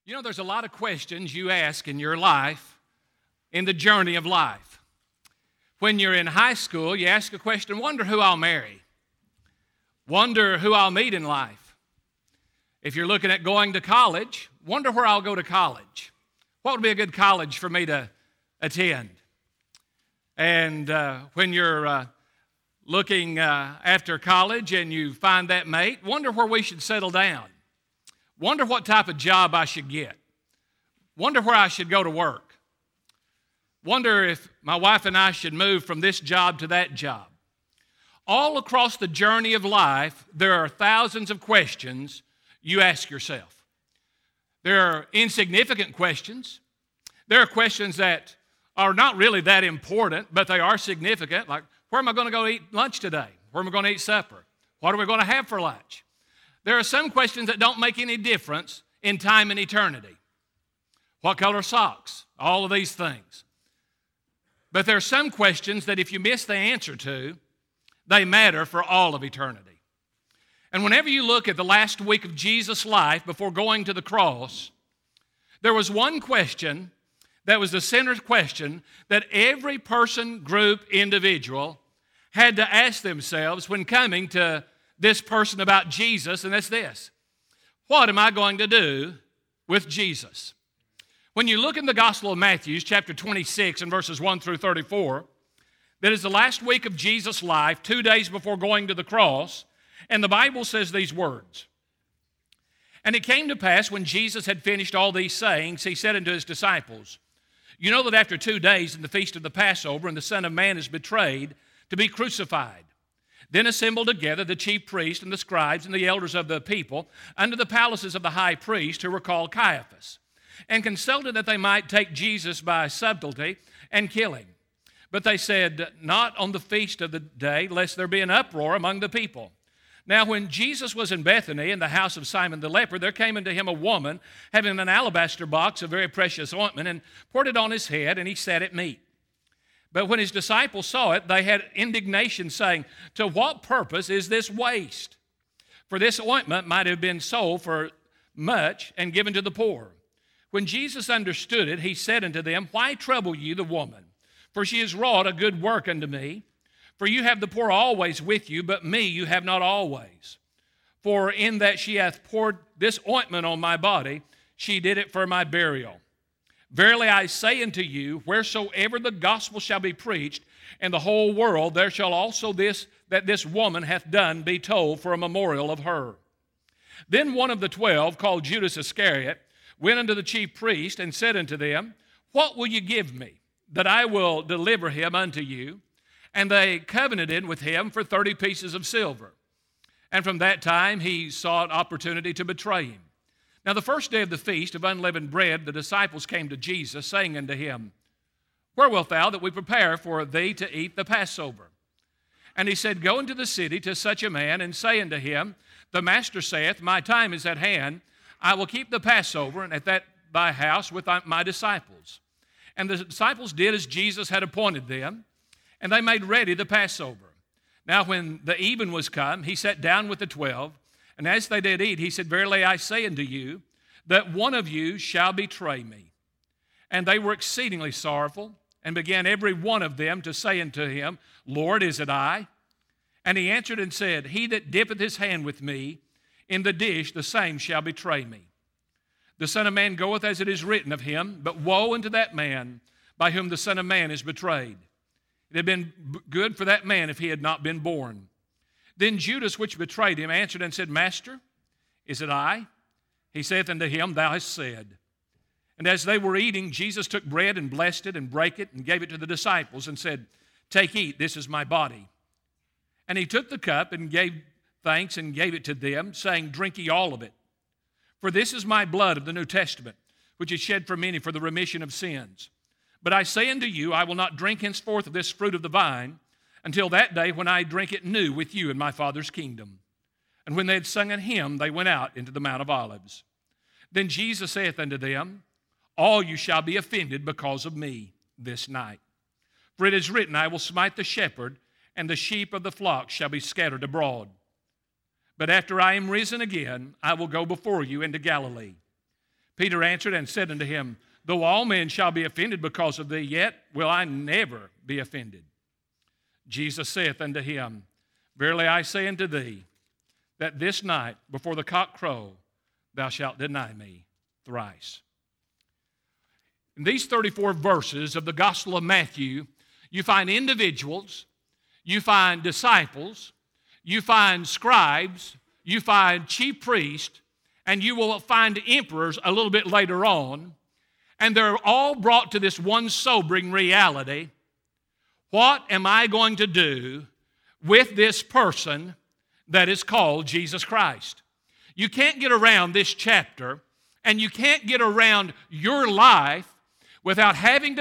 You know, there's a lot of questions you ask in your life, in the journey of life. When you're in high school, you ask a question, wonder who I'll marry. Wonder who I'll meet in life. If you're looking at going to college, wonder where I'll go to college. What would be a good college for me to attend? And when you're looking after college and you find that mate, wonder where we should settle down. Wonder what type of job I should get. Wonder where I should go to work. Wonder if my wife and I should move from this job to that job. All across the journey of life, there are thousands of questions you ask yourself. There are insignificant questions. There are questions that are not really that important, but they are significant, like where am I going to go eat lunch today? Where am I going to eat supper? What are we going to have for lunch? There are some questions that don't make any difference in time and eternity. What color socks? All of these things. But there are some questions that if you miss the answer to, they matter for all of eternity. And whenever you look at the last week of Jesus' life before going to the cross, there was one question that was the center question that every person, group, individual had to ask themselves when coming to this person about Jesus, and that's this. What am I going to do with Jesus? When you look in the Gospel of Matthew, chapter 26 and verses 1 through 34, that is the last week of Jesus' life, 2 days before going to the cross, and the Bible says these words. And it came to pass when Jesus had finished all these sayings, he said unto his disciples, you know that after 2 days in the feast of the Passover, and the Son of Man is betrayed to be crucified. Then assembled together the chief priests and the scribes and the elders of the people unto the palaces of the high priest, who were called Caiaphas, and consulted that they might take Jesus by subtlety and kill him. But they said, not on the feast of the day, lest there be an uproar among the people. Now when Jesus was in Bethany in the house of Simon the leper, there came unto him a woman having an alabaster box of very precious ointment, and poured it on his head, and he sat at meat. But when his disciples saw it, they had indignation, saying, to what purpose is this waste? For this ointment might have been sold for much and given to the poor. When Jesus understood it, he said unto them, why trouble ye the woman? For she has wrought a good work unto me. For you have the poor always with you, but me you have not always. For in that she hath poured this ointment on my body, she did it for my burial. Verily I say unto you, wheresoever the gospel shall be preached in the whole world, there shall also this woman hath done be told for a memorial of her. Then one of the 12, called Judas Iscariot, went unto the chief priest and said unto them, what will you give me, that I will deliver him unto you? And they covenanted with him for 30 pieces of silver. And from that time he sought opportunity to betray him. Now the first day of the feast of unleavened bread, the disciples came to Jesus, saying unto him, where wilt thou that we prepare for thee to eat the Passover? And he said, go into the city to such a man, and say unto him, the master saith, my time is at hand, I will keep the Passover at that thy house with my disciples. And the disciples did as Jesus had appointed them, and they made ready the Passover. Now when the even was come, he sat down with the 12, and as they did eat, he said, verily I say unto you, that one of you shall betray me. And they were exceedingly sorrowful, and began every one of them to say unto him, Lord, is it I? And he answered and said, he that dippeth his hand with me in the dish, the same shall betray me. The Son of Man goeth as it is written of him, but woe unto that man by whom the Son of Man is betrayed. It had been good for that man if he had not been born. Then Judas, which betrayed him, answered and said, Master, is it I? He saith unto him, thou hast said. And as they were eating, Jesus took bread and blessed it and brake it and gave it to the disciples and said, take, eat, this is my body. And he took the cup and gave thanks and gave it to them, saying, drink ye all of it. For this is my blood of the New Testament, which is shed for many for the remission of sins. But I say unto you, I will not drink henceforth of this fruit of the vine, until that day when I drink it new with you in my Father's kingdom. And when they had sung a hymn, they went out into the Mount of Olives. Then Jesus saith unto them, all you shall be offended because of me this night. For it is written, I will smite the shepherd, and the sheep of the flock shall be scattered abroad. But after I am risen again, I will go before you into Galilee. Peter answered and said unto him, Though all men shall be offended because of thee, yet will I never be offended. Jesus saith unto him, Verily I say unto thee, that this night before the cock crow, thou shalt deny me thrice. In these 34 verses of the Gospel of Matthew, you find individuals, you find disciples, you find scribes, you find chief priests, and you will find emperors a little bit later on, and they're all brought to this one sobering reality. What am I going to do with this person that is called Jesus Christ? You can't get around this chapter, and you can't get around your life without having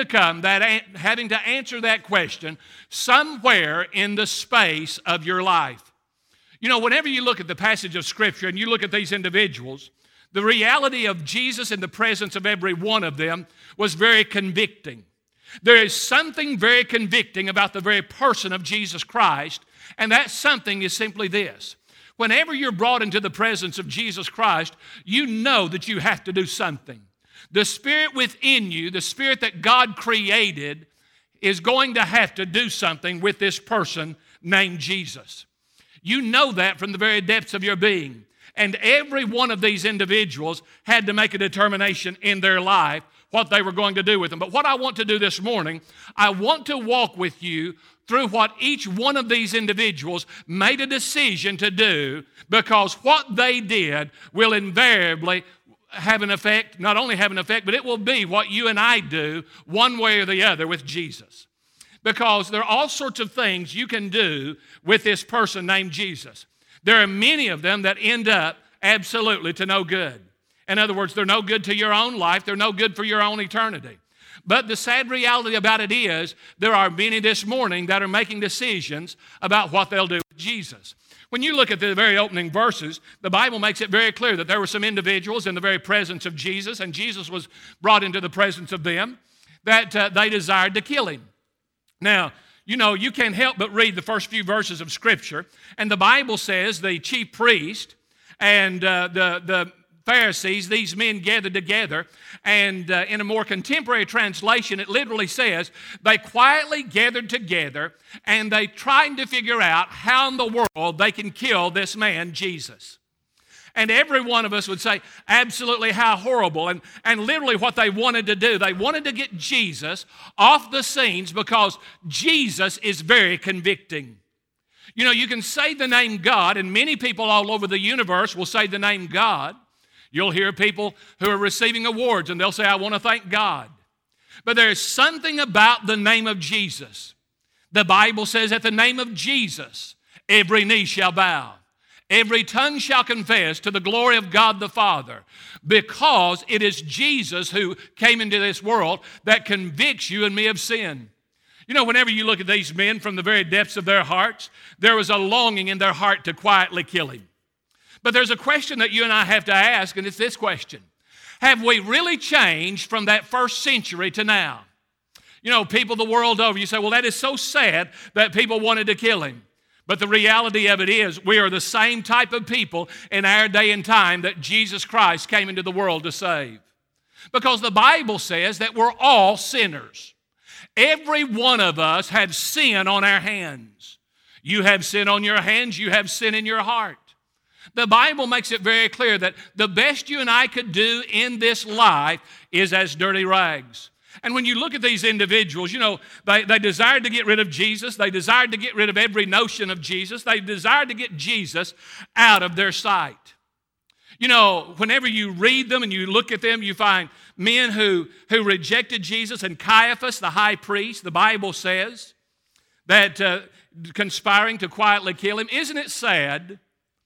to answer that question somewhere in the space of your life. You know, whenever you look at the passage of Scripture and you look at these individuals, the reality of Jesus in the presence of every one of them was very convicting. There is something very convicting about the very person of Jesus Christ, and that something is simply this. Whenever you're brought into the presence of Jesus Christ, you know that you have to do something. The Spirit within you, the Spirit that God created, is going to have to do something with this person named Jesus. You know that from the very depths of your being. And every one of these individuals had to make a determination in their life what they were going to do with them. But what I want to do this morning, I want to walk with you through what each one of these individuals made a decision to do, because what they did will invariably have an effect, not only have an effect, but it will be what you and I do one way or the other with Jesus. Because there are all sorts of things you can do with this person named Jesus. There are many of them that end up absolutely to no good. In other words, they're no good to your own life. They're no good for your own eternity. But the sad reality about it is there are many this morning that are making decisions about what they'll do with Jesus. When you look at the very opening verses, the Bible makes it very clear that there were some individuals in the very presence of Jesus, and Jesus was brought into the presence of them, that they desired to kill him. Now, you know, you can't help but read the first few verses of Scripture, and the Bible says the chief priest and the Pharisees, these men gathered together, and in a more contemporary translation, it literally says they quietly gathered together and they tried to figure out how in the world they can kill this man, Jesus. And every one of us would say, absolutely, how horrible. And literally what they wanted to do, they wanted to get Jesus off the scenes because Jesus is very convicting. You know, you can say the name God, and many people all over the universe will say the name God. You'll hear people who are receiving awards, and they'll say, I want to thank God. But there's something about the name of Jesus. The Bible says, at the name of Jesus, every knee shall bow. Every tongue shall confess to the glory of God the Father, because it is Jesus who came into this world that convicts you and me of sin. You know, whenever you look at these men from the very depths of their hearts, there was a longing in their heart to quietly kill him. But there's a question that you and I have to ask, and it's this question. Have we really changed from that first century to now? You know, people the world over, you say, well, that is so sad that people wanted to kill him. But the reality of it is we are the same type of people in our day and time that Jesus Christ came into the world to save. Because the Bible says that we're all sinners. Every one of us have sin on our hands. You have sin on your hands, you have sin in your heart. The Bible makes it very clear that the best you and I could do in this life is as dirty rags. And when you look at these individuals, you know, they desired to get rid of Jesus. They desired to get rid of every notion of Jesus. They desired to get Jesus out of their sight. You know, whenever you read them and you look at them, you find men who rejected Jesus. And Caiaphas, the high priest, the Bible says that conspiring to quietly kill him. Isn't it sad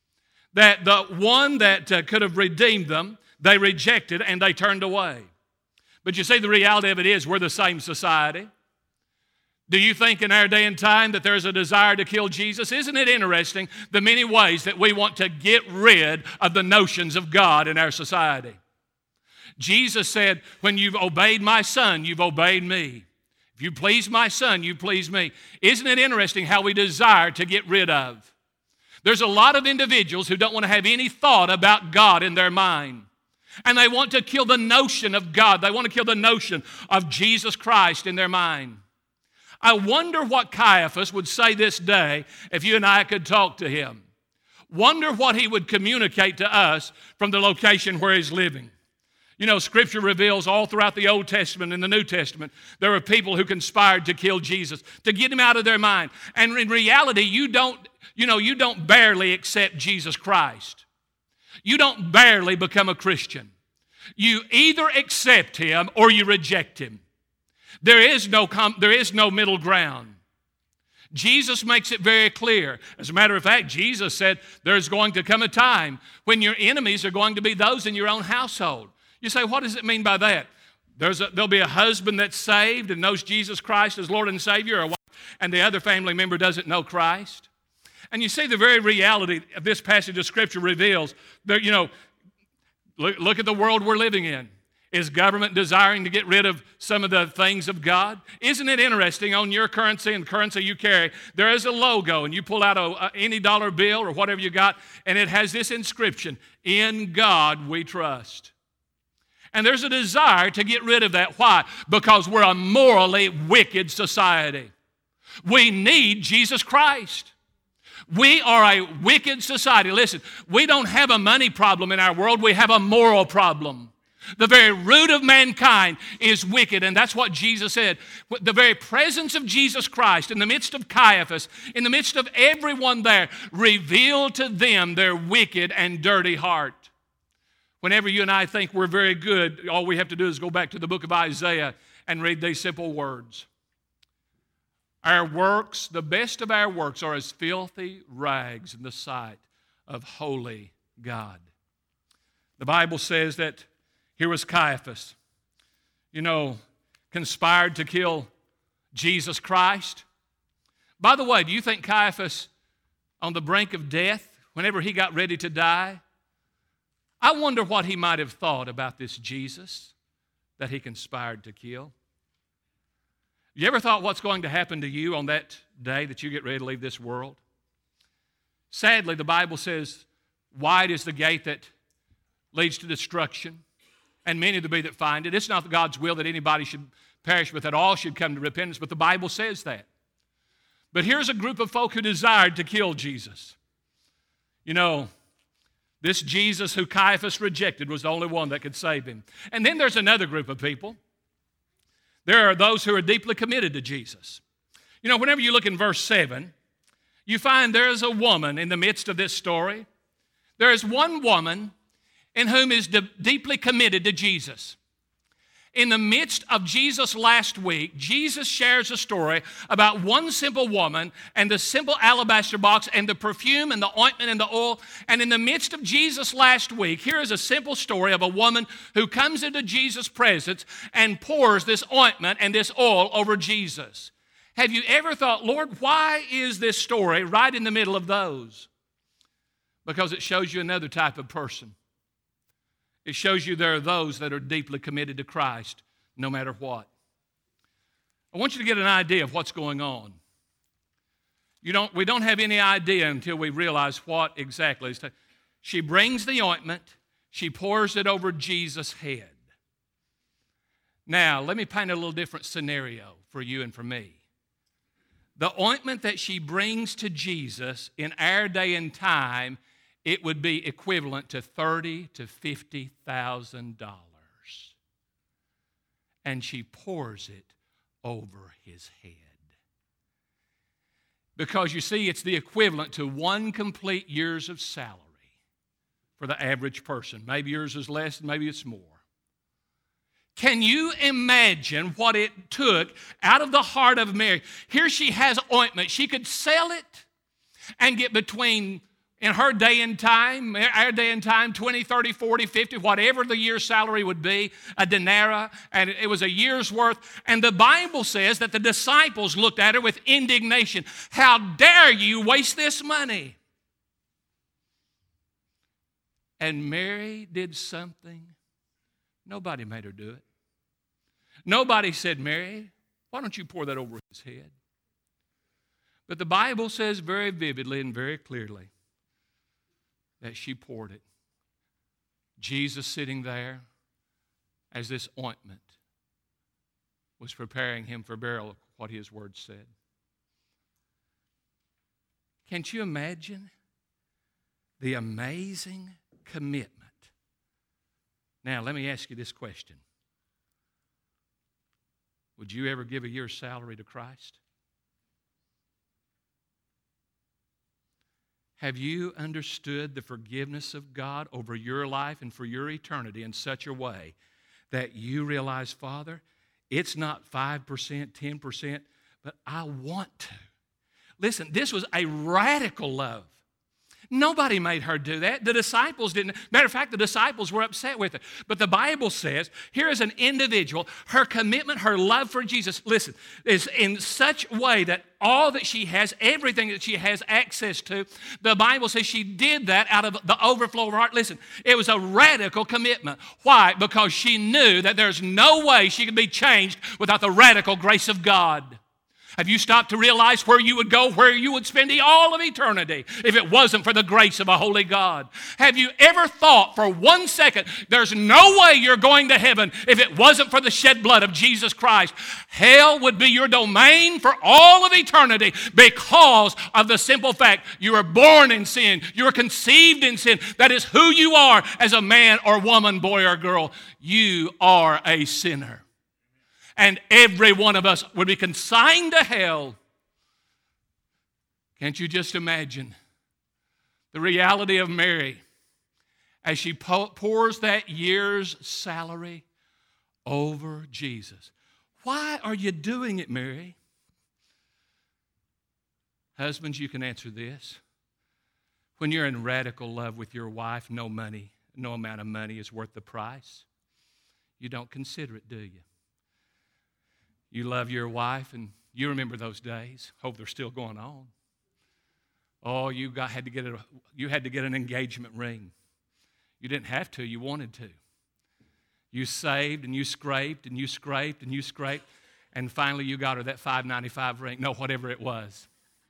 that the one that could have redeemed them, they rejected and they turned away? But you see, the reality of it is we're the same society. Do you think in our day and time that there's a desire to kill Jesus? Isn't it interesting the many ways that we want to get rid of the notions of God in our society? Jesus said, when you've obeyed my Son, you've obeyed me. If you please my Son, you please me. Isn't it interesting how we desire to get rid of? There's a lot of individuals who don't want to have any thought about God in their mind. And they want to kill the notion of God. They want to kill the notion of Jesus Christ in their mind. I wonder what Caiaphas would say this day if you and I could talk to him. Wonder what he would communicate to us from the location where he's living. You know, Scripture reveals all throughout the Old Testament and the New Testament, there were people who conspired to kill Jesus, to get him out of their mind. And in reality, you don't barely accept Jesus Christ. You don't barely become a Christian. You either accept him or you reject him. There is no middle ground. Jesus makes it very clear. As a matter of fact, Jesus said there's going to come a time when your enemies are going to be those in your own household. You say, what does it mean by that? There'll be a husband that's saved and knows Jesus Christ as Lord and Savior, or a wife, and the other family member doesn't know Christ. And you see the very reality of this passage of Scripture reveals that, look at the world we're living in. Is government desiring to get rid of some of the things of God? Isn't it interesting, on your currency and the currency you carry, there is a logo, and you pull out any dollar bill or whatever you got, and it has this inscription, "In God we trust." And there's a desire to get rid of that. Why? Because we're a morally wicked society. We need Jesus Christ. We are a wicked society. Listen, we don't have a money problem in our world. We have a moral problem. The very root of mankind is wicked, and that's what Jesus said. The very presence of Jesus Christ in the midst of Caiaphas, in the midst of everyone there, revealed to them their wicked and dirty heart. Whenever you and I think we're very good, all we have to do is go back to the book of Isaiah and read these simple words. Our works, the best of our works, are as filthy rags in the sight of holy God. The Bible says that here was Caiaphas, conspired to kill Jesus Christ. By the way, do you think Caiaphas, on the brink of death, whenever he got ready to die, I wonder what he might have thought about this Jesus that he conspired to kill? You ever thought what's going to happen to you on that day that you get ready to leave this world? Sadly, the Bible says, wide is the gate that leads to destruction, and many there be that find it. It's not God's will that anybody should perish, but that all should come to repentance, but the Bible says that. But here's a group of folk who desired to kill Jesus. This Jesus who Caiaphas rejected was the only one that could save him. And then there's another group of people. There are those who are deeply committed to Jesus. Whenever you look in verse 7, you find there is a woman in the midst of this story. There is one woman in whom is deeply committed to Jesus. In the midst of Jesus' last week, Jesus shares a story about one simple woman and the simple alabaster box and the perfume and the ointment and the oil. And in the midst of Jesus' last week, here is a simple story of a woman who comes into Jesus' presence and pours this ointment and this oil over Jesus. Have you ever thought, Lord, why is this story right in the middle of those? Because it shows you another type of person. It shows you there are those that are deeply committed to Christ no matter what. I want you to get an idea of what's going on. We don't have any idea until we realize what exactly is taking. She brings the ointment. She pours it over Jesus' head. Now, let me paint a little different scenario for you and for me. The ointment that she brings to Jesus in our day and time, it would be equivalent to $30,000 to $50,000. And she pours it over his head. Because you see, it's the equivalent to one complete year's of salary for the average person. Maybe yours is less, maybe it's more. Can you imagine what it took out of the heart of Mary? Here she has ointment. She could sell it and get between, in her day and time, our day and time, 20, 30, 40, 50, whatever the year's salary would be, a denarii, and it was a year's worth. And the Bible says that the disciples looked at her with indignation. How dare you waste this money? And Mary did something. Nobody made her do it. Nobody said, Mary, why don't you pour that over his head? But the Bible says very vividly and very clearly that she poured it. Jesus sitting there as this ointment was preparing him for burial, what his word said. Can't you imagine the amazing commitment? Now, let me ask you this question. Would you ever give a year's salary to Christ? Have you understood the forgiveness of God over your life and for your eternity in such a way that you realize, Father, it's not 5%, 10%, but I want to. Listen, this was a radical love. Nobody made her do that. The disciples didn't. Matter of fact, the disciples were upset with it. But the Bible says, here is an individual, her commitment, her love for Jesus, listen, is in such a way that all that she has, everything that she has access to, the Bible says she did that out of the overflow of her heart. Listen, it was a radical commitment. Why? Because she knew that there's no way she could be changed without the radical grace of God. Have you stopped to realize where you would go, where you would spend all of eternity if it wasn't for the grace of a holy God? Have you ever thought for 1 second, there's no way you're going to heaven if it wasn't for the shed blood of Jesus Christ? Hell would be your domain for all of eternity because of the simple fact you were born in sin, you were conceived in sin. That is who you are as a man or woman, boy or girl. You are a sinner. And every one of us would be consigned to hell. Can't you just imagine the reality of Mary as she pours that year's salary over Jesus? Why are you doing it, Mary? Husbands, you can answer this. When you're in radical love with your wife, no amount of money is worth the price. You don't consider it, do you? You love your wife, and you remember those days. Hope they're still going on. Oh, you had to get an engagement ring. You didn't have to. You wanted to. You saved, and you scraped, and you scraped, and you scraped, and finally you got her that $5.95 ring. No, whatever it was.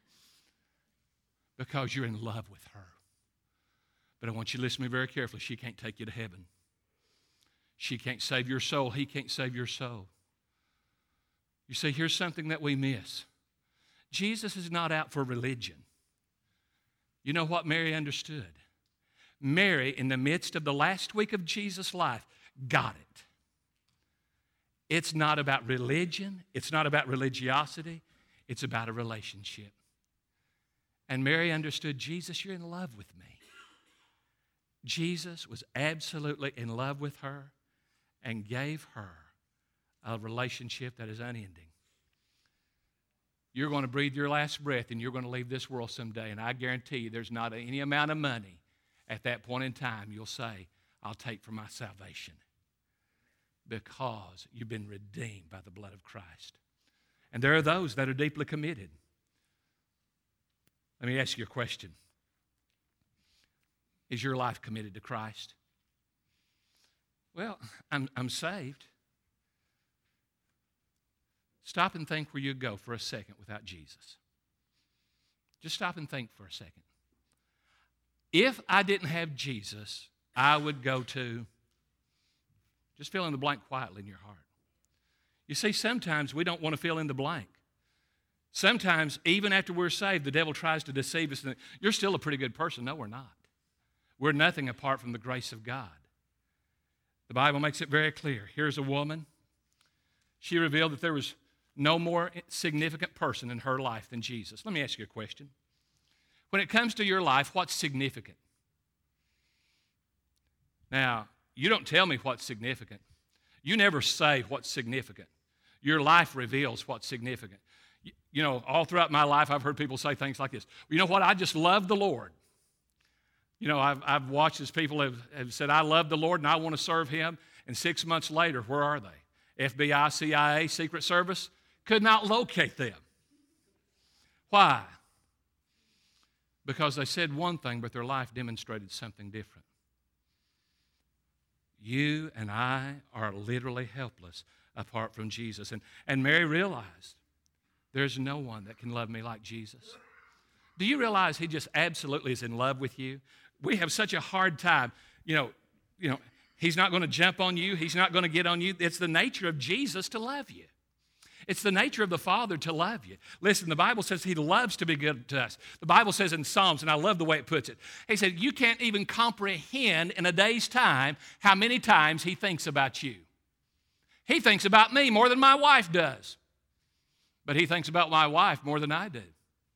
Because you're in love with her. But I want you to listen to me very carefully. She can't take you to heaven. She can't save your soul. He can't save your soul. You see, here's something that we miss. Jesus is not out for religion. You know what Mary understood? Mary, in the midst of the last week of Jesus' life, got it. It's not about religion. It's not about religiosity. It's about a relationship. And Mary understood, Jesus, you're in love with me. Jesus was absolutely in love with her and gave her a relationship that is unending. You're going to breathe your last breath and you're going to leave this world someday, and I guarantee you there's not any amount of money at that point in time you'll say, I'll take for my salvation, because you've been redeemed by the blood of Christ. And there are those that are deeply committed. Let me ask you a question. Is your life committed to Christ? Well, I'm saved. Stop and think where you'd go for a second without Jesus. Just stop and think for a second. If I didn't have Jesus, I would go to, just fill in the blank quietly in your heart. You see, sometimes we don't want to fill in the blank. Sometimes, even after we're saved, the devil tries to deceive us. You're still a pretty good person. No, we're not. We're nothing apart from the grace of God. The Bible makes it very clear. Here's a woman. She revealed that there was no more significant person in her life than Jesus. Let me ask you a question. When it comes to your life, what's significant? Now, you don't tell me what's significant. You never say what's significant. Your life reveals what's significant. You know, all throughout my life, I've heard people say things like this. You know what? I just love the Lord. You know, I've watched as people have said, I love the Lord and I want to serve Him. And 6 months later, where are they? FBI, CIA, Secret Service could not locate them. Why? Because they said one thing, but their life demonstrated something different. You and I are literally helpless apart from Jesus. And Mary realized, there's no one that can love me like Jesus. Do you realize He just absolutely is in love with you? We have such a hard time. You know, He's not going to jump on you. He's not going to get on you. It's the nature of Jesus to love you. It's the nature of the Father to love you. Listen, the Bible says He loves to be good to us. The Bible says in Psalms, and I love the way it puts it, He said, you can't even comprehend in a day's time how many times He thinks about you. He thinks about me more than my wife does. But He thinks about my wife more than I do.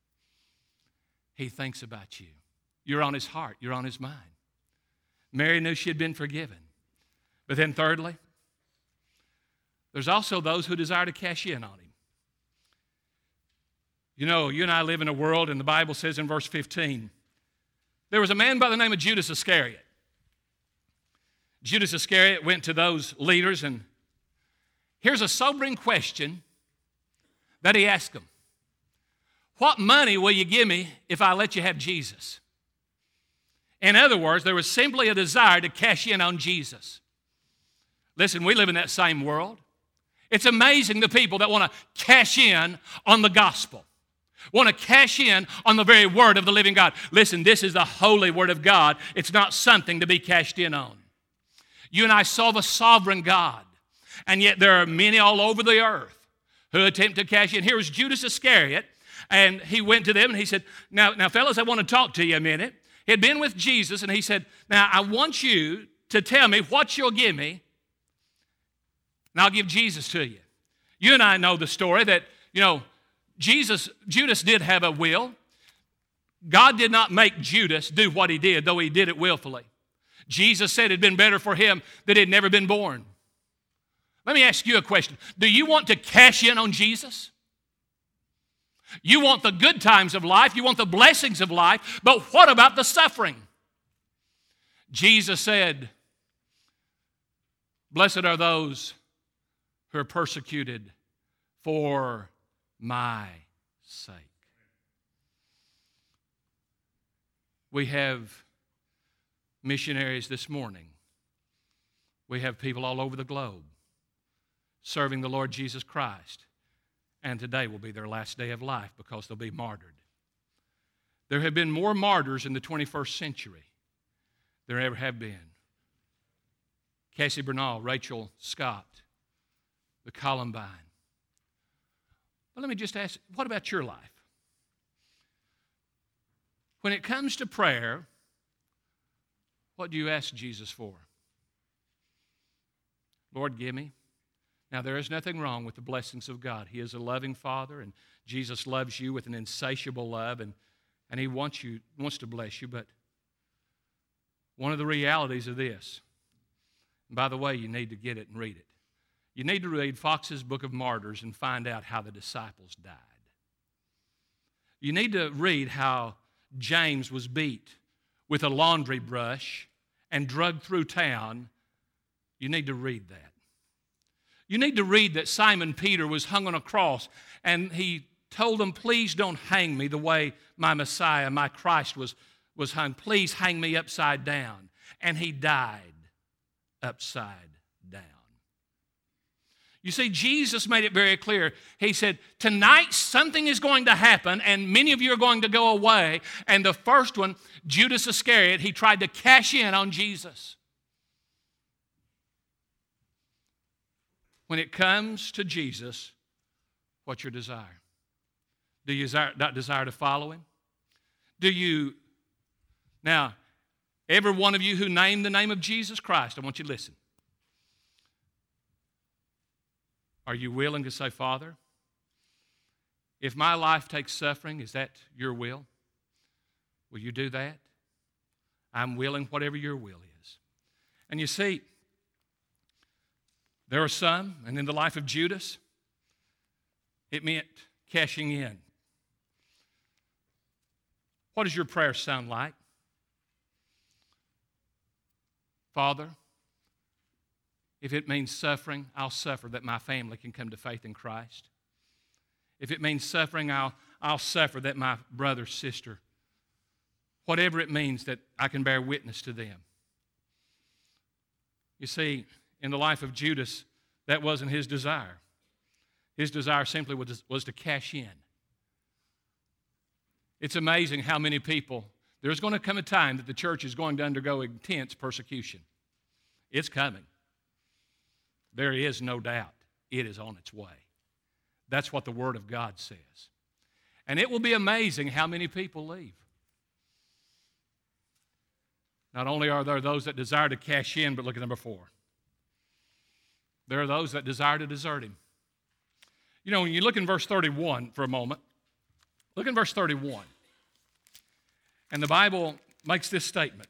He thinks about you. You're on His heart. You're on His mind. Mary knew she had been forgiven. But then thirdly, there's also those who desire to cash in on Him. You and I live in a world, and the Bible says in verse 15, there was a man by the name of Judas Iscariot. Judas Iscariot went to those leaders, and here's a sobering question that he asked them. What money will you give me if I let you have Jesus? In other words, there was simply a desire to cash in on Jesus. Listen, we live in that same world. It's amazing the people that want to cash in on the gospel, want to cash in on the very word of the living God. Listen, this is the holy word of God. It's not something to be cashed in on. You and I serve a sovereign God, and yet there are many all over the earth who attempt to cash in. Here was Judas Iscariot, and he went to them and he said, now fellas, I want to talk to you a minute. He had been with Jesus, and he said, now I want you to tell me what you'll give me, and I'll give Jesus to you. You and I know the story that, Judas did have a will. God did not make Judas do what he did, though he did it willfully. Jesus said it'd been better for him that he'd never been born. Let me ask you a question. Do you want to cash in on Jesus? You want the good times of life, you want the blessings of life, but what about the suffering? Jesus said, blessed are those who are persecuted for my sake. We have missionaries this morning. We have people all over the globe serving the Lord Jesus Christ. And today will be their last day of life because they'll be martyred. There have been more martyrs in the 21st century than there ever have been. Cassie Bernal, Rachel Scott, the Columbine. Well, let me just ask, what about your life? When it comes to prayer, what do you ask Jesus for? Lord, give me. Now, there is nothing wrong with the blessings of God. He is a loving Father, and Jesus loves you with an insatiable love, and He wants to bless you. But one of the realities of this, and by the way, you need to get it and read it. You need to read Fox's Book of Martyrs and find out how the disciples died. You need to read how James was beat with a laundry brush and dragged through town. You need to read that. You need to read that Simon Peter was hung on a cross, and he told them, please don't hang me the way my Messiah, my Christ was hung. Please hang me upside down. And he died upside down. You see, Jesus made it very clear. He said, tonight something is going to happen, and many of you are going to go away. And the first one, Judas Iscariot, he tried to cash in on Jesus. When it comes to Jesus, what's your desire? Do you desire to follow Him? Do you, now, every one of you who named the name of Jesus Christ, I want you to listen. Are you willing to say, Father, if my life takes suffering, is that your will? Will you do that? I'm willing, whatever your will is. And you see, there are some, and in the life of Judas, it meant cashing in. What does your prayer sound like? Father, if it means suffering, I'll suffer that my family can come to faith in Christ. If it means suffering, I'll suffer that my brother, sister, whatever it means, that I can bear witness to them. You see, in the life of Judas, that wasn't his desire. His desire simply was to cash in. It's amazing how many people, there's going to come a time that the church is going to undergo intense persecution. It's coming. There is no doubt it is on its way. That's what the Word of God says. And it will be amazing how many people leave. Not only are there those that desire to cash in, but look at number 4. There are those that desire to desert Him. You know, when you look in verse 31 for a moment, look in verse 31. And the Bible makes this statement.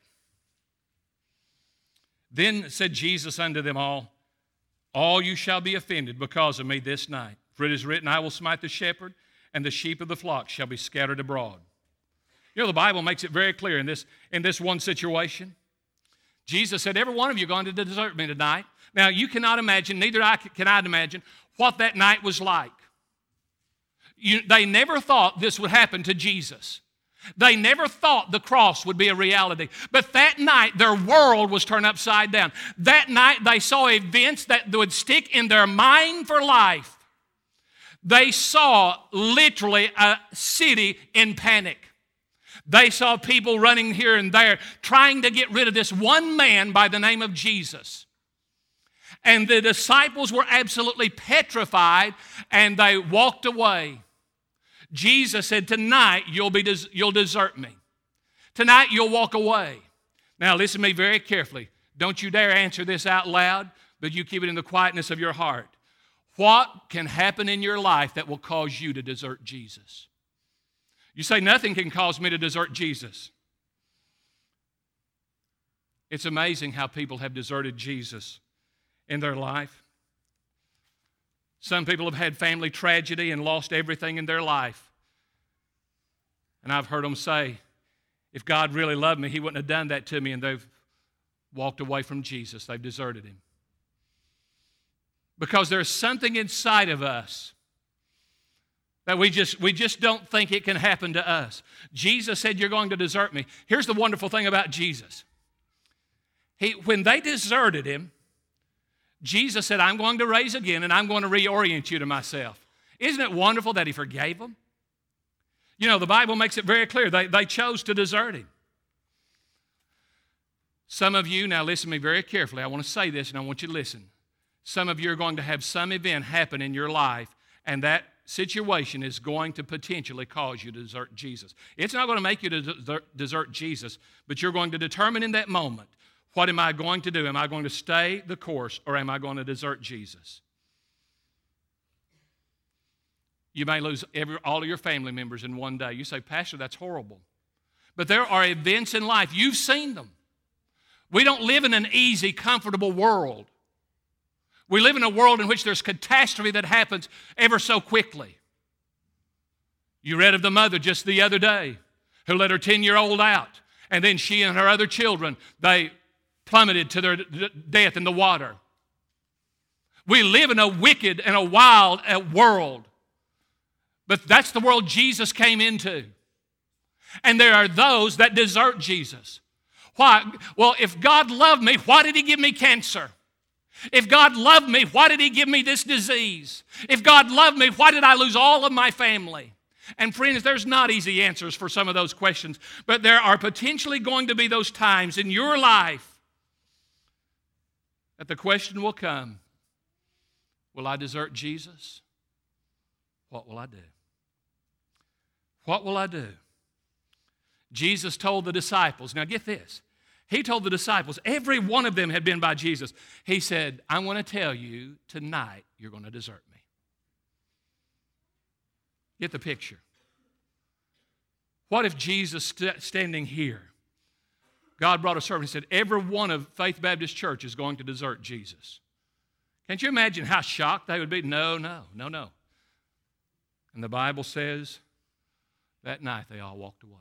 Then said Jesus unto them all you shall be offended because of me this night. For it is written, I will smite the shepherd, and the sheep of the flock shall be scattered abroad. You know, the Bible makes it very clear in this one situation. Jesus said, every one of you are going to desert me tonight. Now, you cannot imagine, neither can I imagine, what that night was like. They never thought this would happen to Jesus. They never thought the cross would be a reality. But that night, their world was turned upside down. That night, they saw events that would stick in their mind for life. They saw literally a city in panic. They saw people running here and there, trying to get rid of this one man by the name of Jesus. And the disciples were absolutely petrified, and they walked away. Jesus said, tonight you'll desert me. Tonight you'll walk away. Now listen to me very carefully. Don't you dare answer this out loud, but you keep it in the quietness of your heart. What can happen in your life that will cause you to desert Jesus? You say, nothing can cause me to desert Jesus. It's amazing how people have deserted Jesus in their life. Some people have had family tragedy and lost everything in their life. And I've heard them say, if God really loved me, He wouldn't have done that to me. And they've walked away from Jesus. They've deserted Him. Because there's something inside of us that we just don't think it can happen to us. Jesus said, you're going to desert me. Here's the wonderful thing about Jesus. When they deserted Him, Jesus said, I'm going to raise again and I'm going to reorient you to myself. Isn't it wonderful that He forgave them? You know, the Bible makes it very clear. They chose to desert Him. Some of you, now listen to me very carefully. I want to say this and I want you to listen. Some of you are going to have some event happen in your life, and that situation is going to potentially cause you to desert Jesus. It's not going to make you to desert Jesus, but you're going to determine in that moment, what am I going to do? Am I going to stay the course, or am I going to desert Jesus? You may lose all of your family members in one day. You say, Pastor, that's horrible. But there are events in life. You've seen them. We don't live in an easy, comfortable world. We live in a world in which there's catastrophe that happens ever so quickly. You read of the mother just the other day who let her 10-year-old out, and then she and her other children, they plummeted to their death in the water. We live in a wicked and a wild world, but that's the world Jesus came into. And there are those that desert Jesus. Why? Well, if God loved me, why did He give me cancer? If God loved me, why did He give me this disease? If God loved me, why did I lose all of my family? And friends, there's not easy answers for some of those questions, but there are potentially going to be those times in your life that the question will come, will I desert Jesus? What will I do? What will I do? Jesus told the disciples, now get this, He told the disciples, every one of them had been by Jesus. He said, I want to tell you, tonight you're going to desert me. Get the picture. What if Jesus standing here, God brought a servant and said, every one of Faith Baptist Church is going to desert Jesus. Can't you imagine how shocked they would be? No. And the Bible says, that night they all walked away.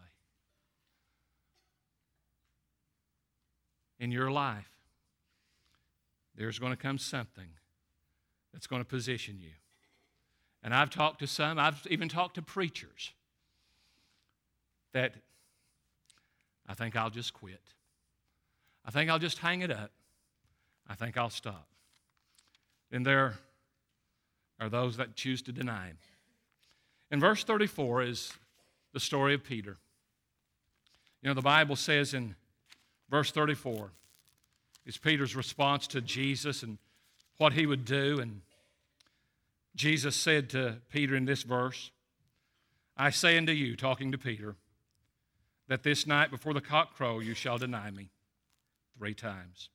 In your life, there's going to come something that's going to position you. And I've talked to some, I've even talked to preachers that I think I'll just quit. I think I'll just hang it up. I think I'll stop. Then there are those that choose to deny Him. In verse 34 is the story of Peter. You know, the Bible says in verse 34, is Peter's response to Jesus and what he would do. And Jesus said to Peter in this verse, I say unto you, talking to Peter, that this night before the cock crow you shall deny me 3 times.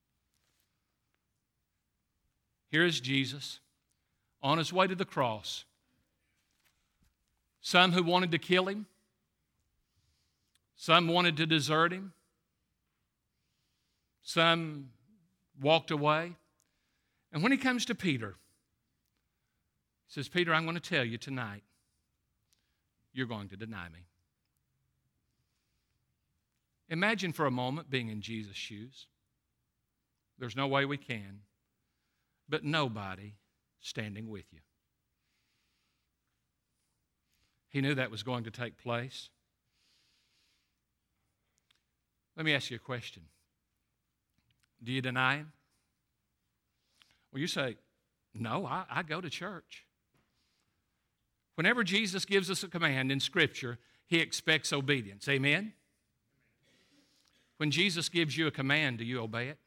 Here is Jesus on his way to the cross. Some who wanted to kill him, some wanted to desert him, some walked away. And when he comes to Peter, he says, Peter, I'm going to tell you tonight, you're going to deny me. Imagine for a moment being in Jesus' shoes. There's no way we can, but nobody standing with you. He knew that was going to take place. Let me ask you a question. Do you deny him? Well, you say, no, I go to church. Whenever Jesus gives us a command in Scripture, he expects obedience. Amen? When Jesus gives you a command, do you obey it?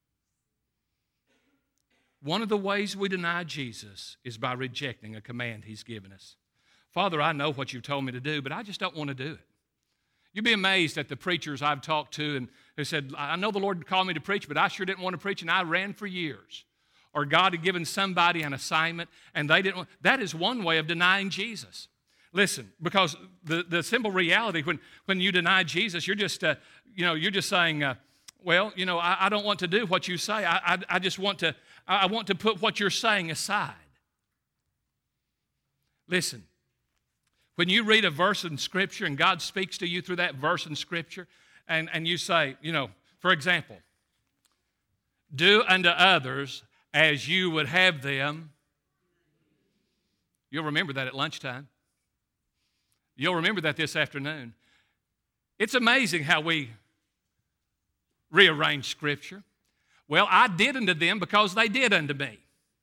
One of the ways we deny Jesus is by rejecting a command he's given us. Father, I know what you've told me to do, but I just don't want to do it. You'd be amazed at the preachers I've talked to and who said, I know the Lord called me to preach, but I sure didn't want to preach, and I ran for years. Or God had given somebody an assignment, and they didn't want. That is one way of denying Jesus. Listen, because the simple reality, when you deny Jesus, you're just, you're just saying, I don't want to do what you say. I just want to, I want to put what you're saying aside. Listen, when you read a verse in Scripture and God speaks to you through that verse in Scripture, and you say, for example, do unto others as you would have them. You'll remember that at lunchtime. You'll remember that this afternoon. It's amazing how we rearrange Scripture. Well, I did unto them because they did unto me.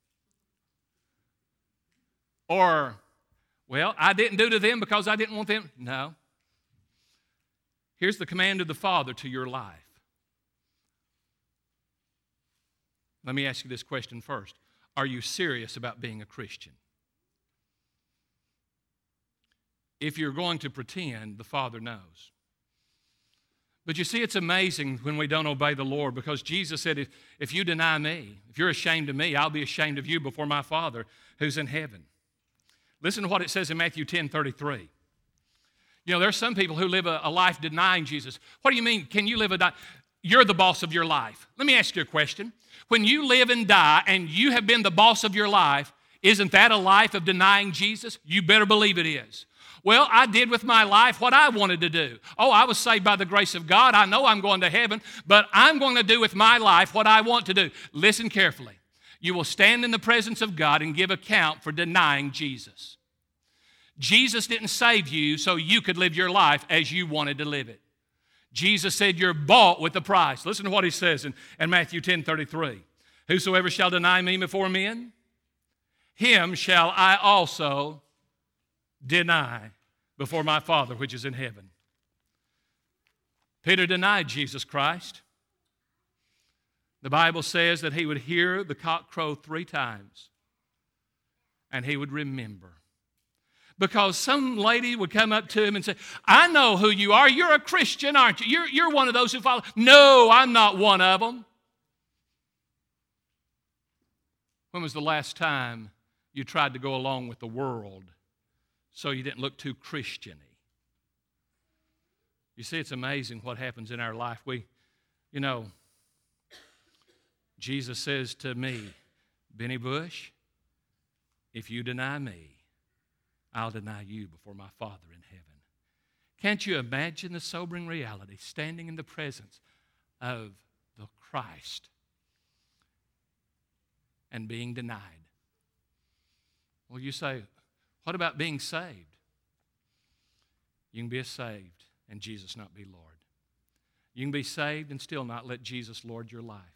Or, well, I didn't do to them because I didn't want them. No. Here's the command of the Father to your life. Let me ask you this question first. Are you serious about being a Christian? If you're going to pretend, the Father knows. But you see, it's amazing when we don't obey the Lord, because Jesus said, if you deny me, if you're ashamed of me, I'll be ashamed of you before my Father who's in heaven. Listen to what it says in Matthew 10:33. There's some people who live a life denying Jesus. What do you mean, can you live you're the boss of your life. Let me ask you a question. When you live and die and you have been the boss of your life, isn't that a life of denying Jesus? You better believe it is. Well, I did with my life what I wanted to do. Oh, I was saved by the grace of God. I know I'm going to heaven, but I'm going to do with my life what I want to do. Listen carefully. You will stand in the presence of God and give account for denying Jesus. Jesus didn't save you so you could live your life as you wanted to live it. Jesus said you're bought with a price. Listen to what he says in Matthew 10:33. Whosoever shall deny me before men, him shall I also deny before my Father which is in heaven. Peter denied Jesus Christ. The Bible says that he would hear the cock crow 3 times and he would remember. Because some lady would come up to him and say, I know who you are. You're a Christian, aren't you? You're one of those who follow. No, I'm not one of them. When was the last time you tried to go along with the world so you didn't look too Christian-y? You see, it's amazing what happens in our life. Jesus says to me, Benny Bush, if you deny me, I'll deny you before my Father in heaven. Can't you imagine the sobering reality, standing in the presence of the Christ and being denied? Well, you say, what about being saved? You can be saved and Jesus not be Lord. You can be saved and still not let Jesus Lord your life.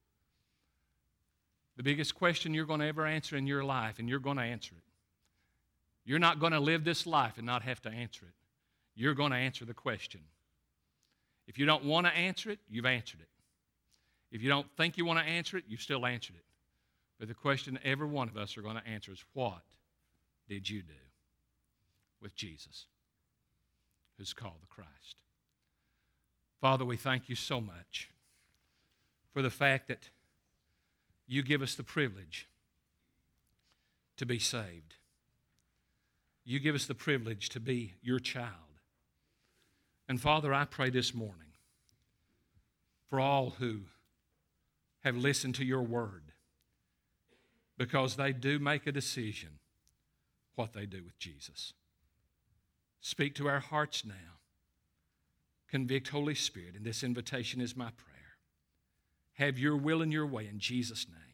The biggest question you're going to ever answer in your life, and you're going to answer it. You're not going to live this life and not have to answer it. You're going to answer the question. If you don't want to answer it, you've answered it. If you don't think you want to answer it, you've still answered it. But the question every one of us are going to answer is, what did you do with Jesus, who's called the Christ? Father, we thank you so much for the fact that you give us the privilege to be saved. You give us the privilege to be your child. And Father, I pray this morning for all who have listened to your word, because they do make a decision what they do with Jesus. Speak to our hearts now. Convict, Holy Spirit, and this invitation is my prayer. Have your will and your way in Jesus' name.